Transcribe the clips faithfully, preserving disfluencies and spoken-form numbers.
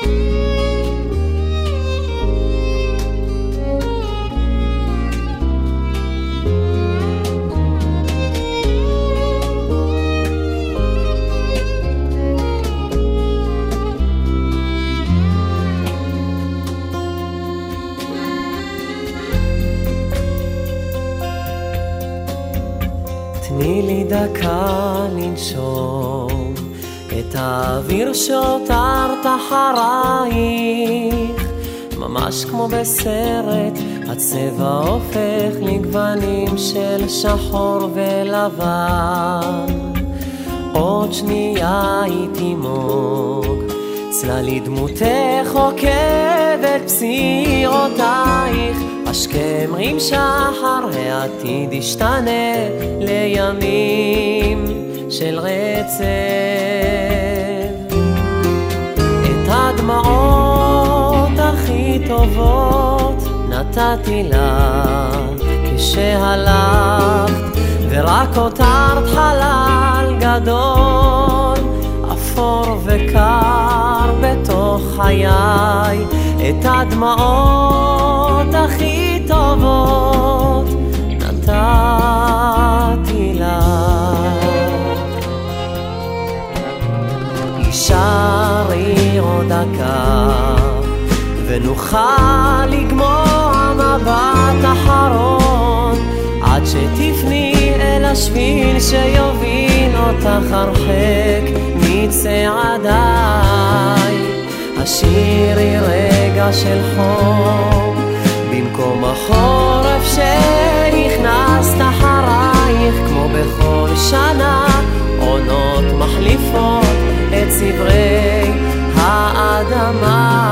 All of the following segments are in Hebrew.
תני לי דקה לנשום את האוויר שהותרת אחרייך, ממש כמו בסרט הצבע הופך לגוונים של שחור ולבן. עוד שנייה היא תימוג, צללי דמותך עוקבת פסיעותייך, השכם רים שחר העתיד ישתנה לימים של רצף. את הדמעות הכי טובות נתתי לך כשהלכת, ורק הותרת חלל גדול אפור וקר בתוך חיי. את הדמעות הכי טובות נתתי לך. יישארי עוד דקה ונוכל לגמור מבט אחרון, עד שתפני אל השביל שיוביל אותך הרחק מצעדיי. השירי רגע של חום במקום החורף שנכנסת אחרייך, כמו בכל שנה עונות מחליפות את צברי האדמה.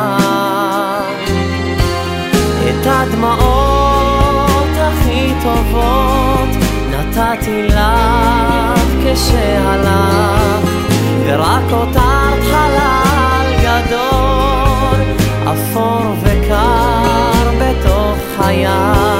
את הדמעות הכי טובות נתתי לך כשהלכת, ורק הותרת חלל גדול אפור וקר בתוך חיי.